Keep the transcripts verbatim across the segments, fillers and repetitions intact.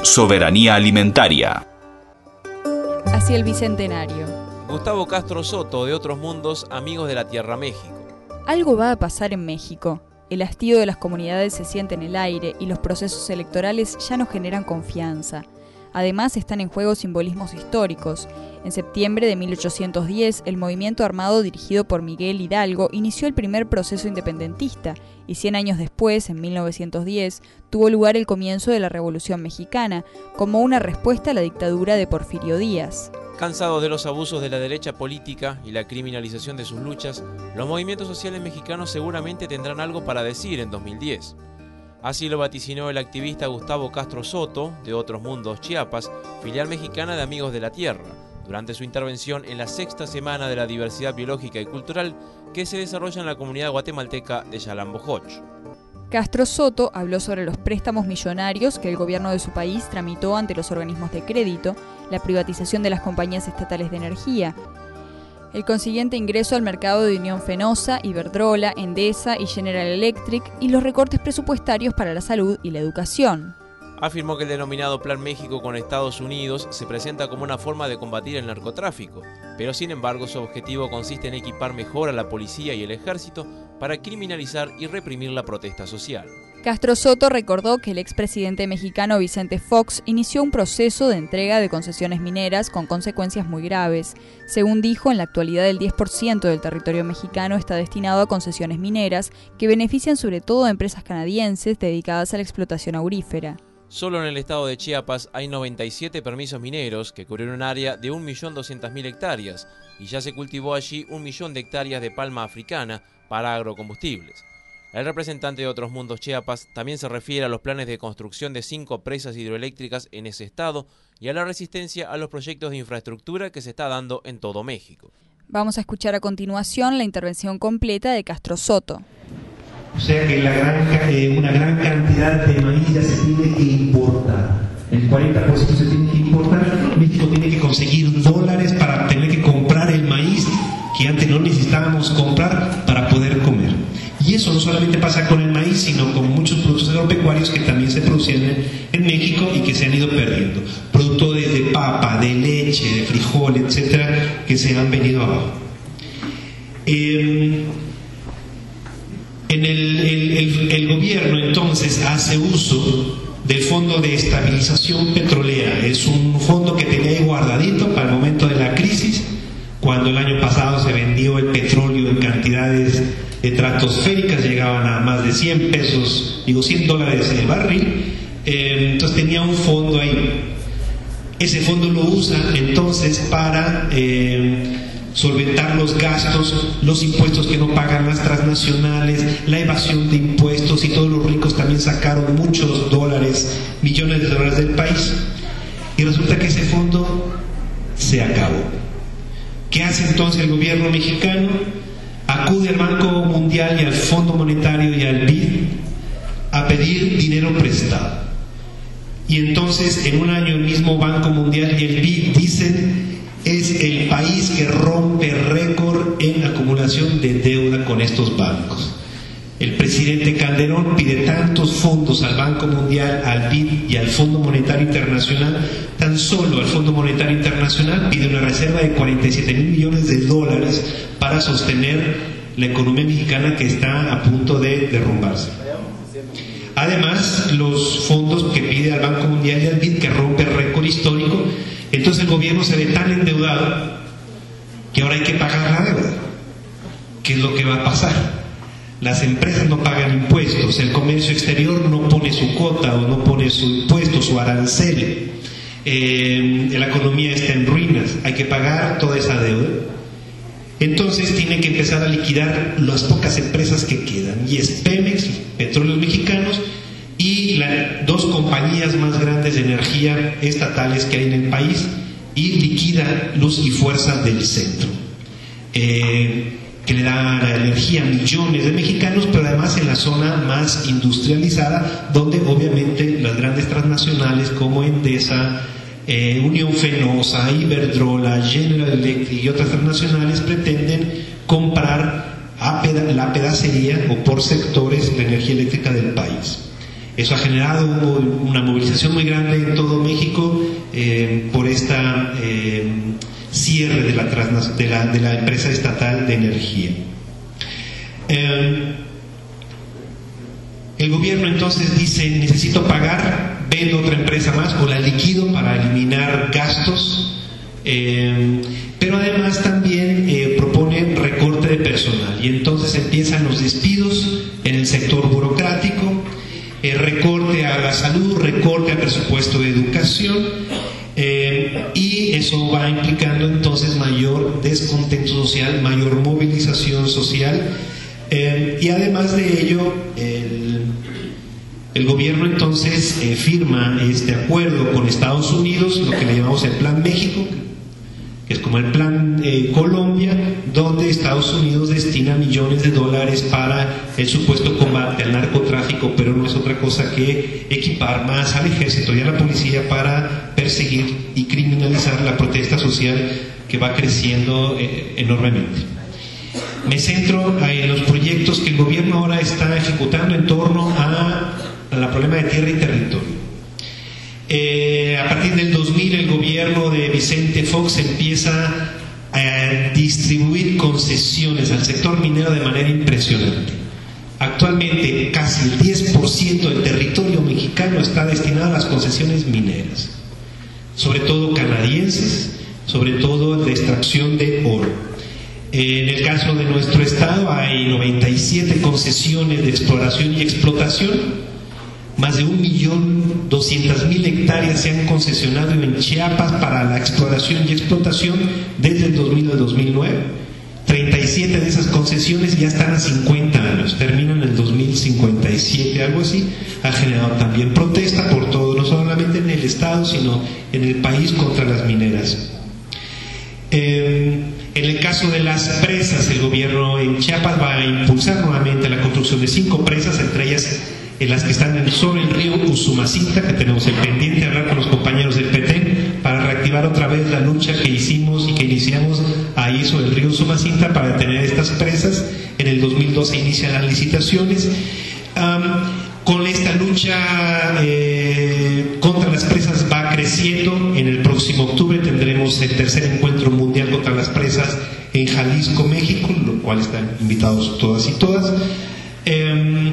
Soberanía alimentaria. Hacia el Bicentenario. Gustavo Castro Soto, de Otros Mundos, Amigos de la Tierra México. Algo va a pasar en México. El hastío de las comunidades se siente en el aire y los procesos electorales ya no generan confianza. Además, están en juego simbolismos históricos. En septiembre de mil ochocientos diez, el movimiento armado dirigido por Miguel Hidalgo inició el primer proceso independentista y cien años después, en mil novecientos diez, tuvo lugar el comienzo de la Revolución Mexicana, como una respuesta a la dictadura de Porfirio Díaz. Cansados de los abusos de la derecha política y la criminalización de sus luchas, los movimientos sociales mexicanos seguramente tendrán algo para decir en dos mil diez. Así lo vaticinó el activista Gustavo Castro Soto, de Otros Mundos Chiapas, filial mexicana de Amigos de la Tierra, durante su intervención en la sexta Semana de la Diversidad Biológica y Cultural que se desarrolla en la comunidad guatemalteca de Xalambojoch. Castro Soto habló sobre los préstamos millonarios que el gobierno de su país tramitó ante los organismos de crédito, la privatización de las compañías estatales de energía, el consiguiente ingreso al mercado de Unión Fenosa, Iberdrola, Endesa y General Electric y los recortes presupuestarios para la salud y la educación. Afirmó que el denominado Plan México con Estados Unidos se presenta como una forma de combatir el narcotráfico, pero sin embargo su objetivo consiste en equipar mejor a la policía y el ejército para criminalizar y reprimir la protesta social. Castro Soto recordó que el expresidente mexicano Vicente Fox inició un proceso de entrega de concesiones mineras con consecuencias muy graves. Según dijo, en la actualidad el diez por ciento del territorio mexicano está destinado a concesiones mineras que benefician sobre todo a empresas canadienses dedicadas a la explotación aurífera. Solo en el estado de Chiapas hay noventa y siete permisos mineros que cubren un área de un millón doscientas mil hectáreas y ya se cultivó allí un millón de hectáreas de palma africana para agrocombustibles. El representante de Otros Mundos Chiapas también se refiere a los planes de construcción de cinco presas hidroeléctricas en ese estado y a la resistencia a los proyectos de infraestructura que se está dando en todo México. Vamos a escuchar a continuación la intervención completa de Castro Soto. O sea que la gran, eh, una gran cantidad de maíz ya se tiene que importar. El cuarenta por ciento se tiene que importar. México tiene que conseguir dólares para tener que comprar el maíz que antes no necesitábamos comprar para poder comer. Y eso no solamente pasa con el maíz, sino con muchos productos agropecuarios que también se producían en, en México y que se han ido perdiendo. Productos de, de papa, de leche, de frijol, etcétera, que se han venido abajo. Eh, en el, el, el, el gobierno entonces hace uso del Fondo de Estabilización Petrolera. Es un fondo que tenía ahí guardadito para el momento de la crisis, cuando el año pasado se vendió el petróleo en cantidades estratosféricas, llegaban a más de cien pesos, digo cien dólares el barril, eh, entonces tenía un fondo ahí. Ese fondo lo usa entonces para eh, solventar los gastos, los impuestos que no pagan las transnacionales, la evasión de impuestos, y todos los ricos también sacaron muchos dólares, millones de dólares del país, y resulta que ese fondo se acabó. ¿Qué hace entonces el gobierno mexicano? Acude al Banco Mundial y al Fondo Monetario y al B I D a pedir dinero prestado. Y entonces en un año el mismo Banco Mundial y el B I D dicen: es el país que rompe récord en acumulación de deuda con estos bancos. El presidente Calderón pide tantos fondos al Banco Mundial, al B I D y al Fondo Monetario Internacional. Tan solo al Fondo Monetario Internacional pide una reserva de cuarenta y siete mil millones de dólares para sostener la economía mexicana, que está a punto de derrumbarse. Además, los fondos que pide al Banco Mundial y al B I D, que rompe récord histórico, entonces el gobierno se ve tan endeudado que ahora hay que pagar la deuda. ¿Qué es lo que va a pasar? Las empresas no pagan impuestos, el comercio exterior no pone su cuota o no pone su impuesto, su arancel, eh, la economía está en ruinas, hay que pagar toda esa deuda. Entonces tienen que empezar a liquidar las pocas empresas que quedan, y es Pemex, Petróleos Mexicanos, y las dos compañías más grandes de energía estatales que hay en el país, y liquida Luz y Fuerza del Centro, eh, que le da energía a millones de mexicanos, pero además en la zona más industrializada, donde obviamente las grandes transnacionales como Endesa, eh, Unión Fenosa, Iberdrola, General Electric y otras transnacionales pretenden comprar a peda la pedacería o por sectores la energía eléctrica del país. Eso ha generado una movilización muy grande en todo México eh, por esta eh, cierre de la, trans, de, la, de la empresa estatal de energía. Eh, el gobierno entonces dice: necesito pagar, vendo otra empresa más o la liquido para eliminar gastos, eh, pero además también eh, propone recorte de personal, y entonces empiezan los despidos en el sector burocrático, eh, recorte a la salud, recorte al presupuesto de educación, eh, y eso va implicando entonces mayor descontento social, mayor movilización social, eh, y además de ello el, el gobierno entonces eh, firma este acuerdo con Estados Unidos, lo que le llamamos el Plan México, que es como el Plan eh, Colombia, donde Estados Unidos destina millones de dólares para el supuesto combate al narcotráfico, pero no es otra cosa que equipar más al ejército y a la policía para perseguir y criminalizar la protesta social que va creciendo eh, enormemente. Me centro en los proyectos que el gobierno ahora está ejecutando en torno a, a la problema de tierra y territorio. Eh, a partir del dos mil el gobierno de Vicente Fox empieza a distribuir concesiones al sector minero de manera impresionante. Actualmente casi el diez por ciento del territorio mexicano está destinado a las concesiones mineras, sobre todo canadienses, sobre todo de extracción de oro. En el caso de nuestro estado hay noventa y siete concesiones de exploración y explotación. Más de un millón doscientas mil hectáreas se han concesionado en Chiapas para la exploración y explotación desde el dos mil al dos mil nueve. treinta y siete de esas concesiones ya están a cincuenta años, terminan en el dos mil cincuenta y siete, algo así. Ha generado también protesta por todo, no solamente en el estado, sino en el país contra las mineras. Eh, en el caso de las presas, el gobierno en Chiapas va a impulsar nuevamente la construcción de cinco presas, entre ellas en las que están sobre el río Usumacinta, que tenemos el pendiente de hablar con los compañeros del Petén para reactivar otra vez la lucha que hicimos y que iniciamos ahí sobre el río Usumacinta para detener estas presas. En el dos mil doce inician las licitaciones. Um, con esta lucha eh, contra las presas va creciendo. En el próximo octubre tendremos el tercer encuentro mundial contra las presas en Jalisco, México, lo cual están invitados todas y todas. Eh,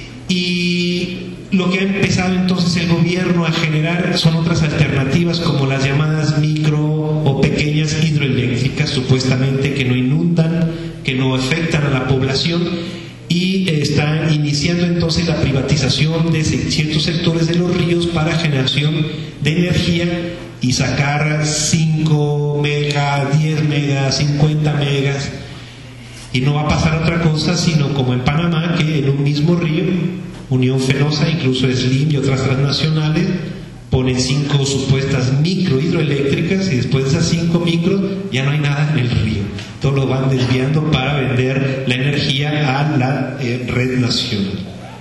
Y lo que ha empezado entonces el gobierno a generar son otras alternativas, como las llamadas micro o pequeñas hidroeléctricas, supuestamente que no inundan, que no afectan a la población, y está iniciando entonces la privatización de ciertos sectores de los ríos para generación de energía y sacar cinco megas, diez megas, cincuenta megas. Y no va a pasar otra cosa sino como en Panamá, que en un mismo río, Unión Fenosa, incluso Slim y otras transnacionales, ponen cinco supuestas micro hidroeléctricas, y después de esas cinco micros ya no hay nada en el río. Todo lo van desviando para vender la energía a la eh, red nacional.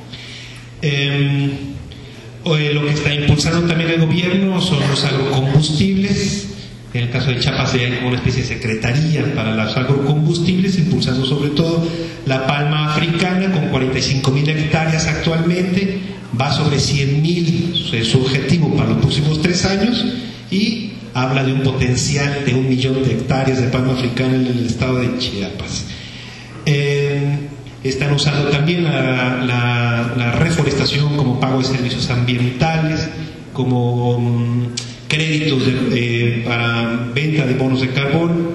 Eh, lo que está impulsando también el gobierno son los agrocombustibles. En el caso de Chiapas hay como una especie de secretaría para los agrocombustibles, impulsando sobre todo la palma africana con cuarenta y cinco mil hectáreas actualmente, va sobre cien mil, es su objetivo para los próximos tres años, y habla de un potencial de un millón de hectáreas de palma africana en el estado de Chiapas. Eh, están usando también la, la, la reforestación como pago de servicios ambientales, como um, créditos de, eh, para venta de bonos de carbono,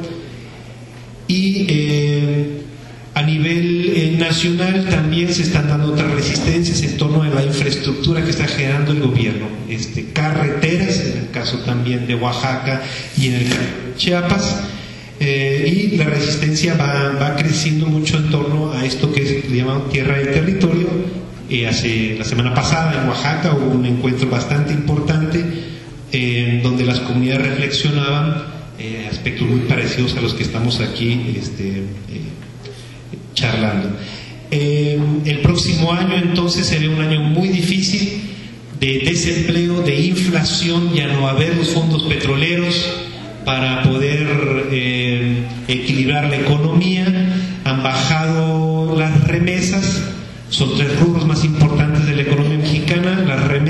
y eh, a nivel eh, nacional también se están dando otras resistencias en torno a la infraestructura que está generando el gobierno, este, carreteras, en el caso también de Oaxaca y en el caso de Chiapas, eh, y la resistencia va, va creciendo mucho en torno a esto que se llama tierra y territorio. Eh, hace, la semana pasada en Oaxaca hubo un encuentro bastante importante en donde las comunidades reflexionaban eh, aspectos muy parecidos a los que estamos aquí este, eh, charlando. Eh, el próximo año entonces será un año muy difícil de desempleo, de inflación, ya no va a haber los fondos petroleros para poder eh, equilibrar la economía, han bajado las remesas, son tres rubros más importantes de la economía mexicana: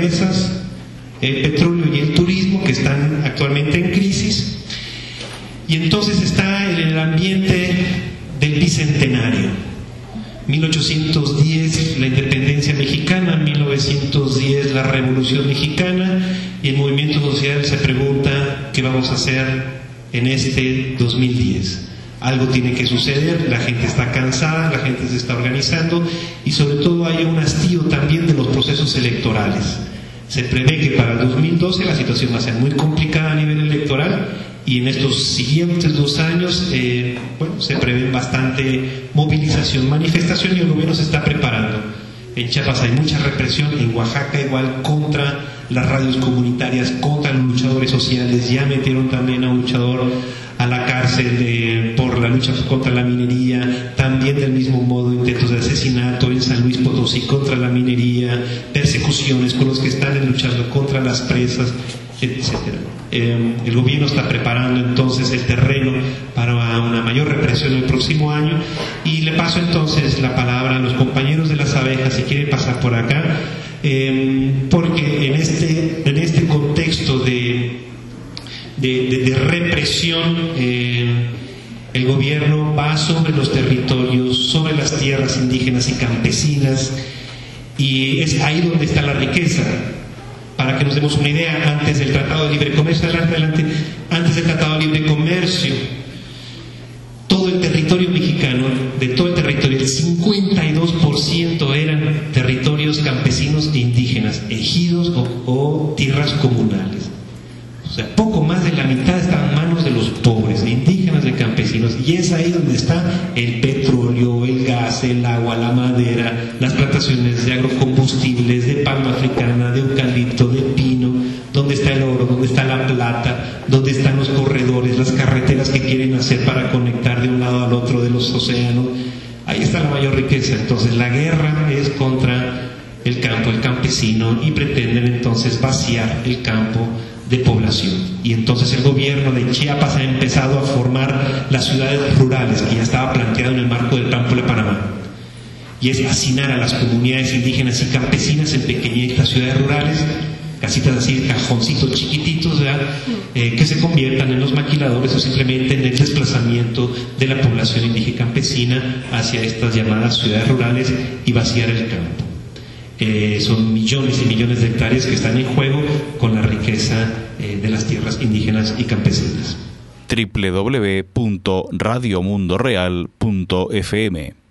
empresas, el petróleo y el turismo, que están actualmente en crisis. Y entonces está en el ambiente del bicentenario. mil ochocientos diez la independencia mexicana, mil novecientos diez la revolución mexicana, y el movimiento social se pregunta qué vamos a hacer en este dos mil diez. Algo tiene que suceder, la gente está cansada, la gente se está organizando, y sobre todo hay un hastío también de los procesos electorales. Se prevé que para el dos mil doce la situación va a ser muy complicada a nivel electoral, y en estos siguientes dos años eh, bueno, se prevé bastante movilización, manifestación, y el gobierno se está preparando. En Chiapas hay mucha represión, en Oaxaca igual, contra las radios comunitarias, contra los luchadores sociales. Ya metieron también a un luchador a la cárcel eh, por la lucha contra la minería, también del mismo modo intentos de asesinato en San Luis Potosí contra la minería, persecuciones con los que están luchando contra las presas, etcétera. Eh, el gobierno está preparando entonces el terreno para una mayor represión el próximo año, y le paso entonces la palabra a los compañeros de las abejas si quieren pasar por acá, eh, porque en este, en este contexto de, de, de, de represión eh, el gobierno va sobre los territorios, sobre las tierras indígenas y campesinas, y es ahí donde está la riqueza. Para que nos demos una idea, antes del Tratado de Libre Comercio, adelante, antes del Tratado de Libre Comercio, todo el territorio mexicano, de todo el territorio, el cincuenta y dos por ciento eran territorios campesinos e indígenas, ejidos o, o tierras comunales. O sea, poco más de la mitad está en manos de los pobres, de indígenas, de campesinos, y es ahí donde está el petróleo, el gas, el agua, la madera, las plantaciones de agrocombustibles, de palma africana, de eucalipto, de pino, donde está el oro, donde está la plata, donde están los corredores, las carreteras que quieren hacer para conectar de un lado al otro de los océanos. Ahí está la mayor riqueza. Entonces la guerra es contra el campo, el campesino, y pretenden entonces vaciar el campo de población. Y entonces el gobierno de Chiapas ha empezado a formar las ciudades rurales, que ya estaba planteado en el marco del Plan de Panamá, y es hacinar a las comunidades indígenas y campesinas en pequeñitas ciudades rurales, casitas así, cajoncitos chiquititos, eh, que se conviertan en los maquiladores o simplemente en el desplazamiento de la población indígena y campesina hacia estas llamadas ciudades rurales y vaciar el campo. Eh, son millones y millones de hectáreas que están en juego con la riqueza eh, de las tierras indígenas y campesinas. doble u doble u doble u punto radio mundo real punto f m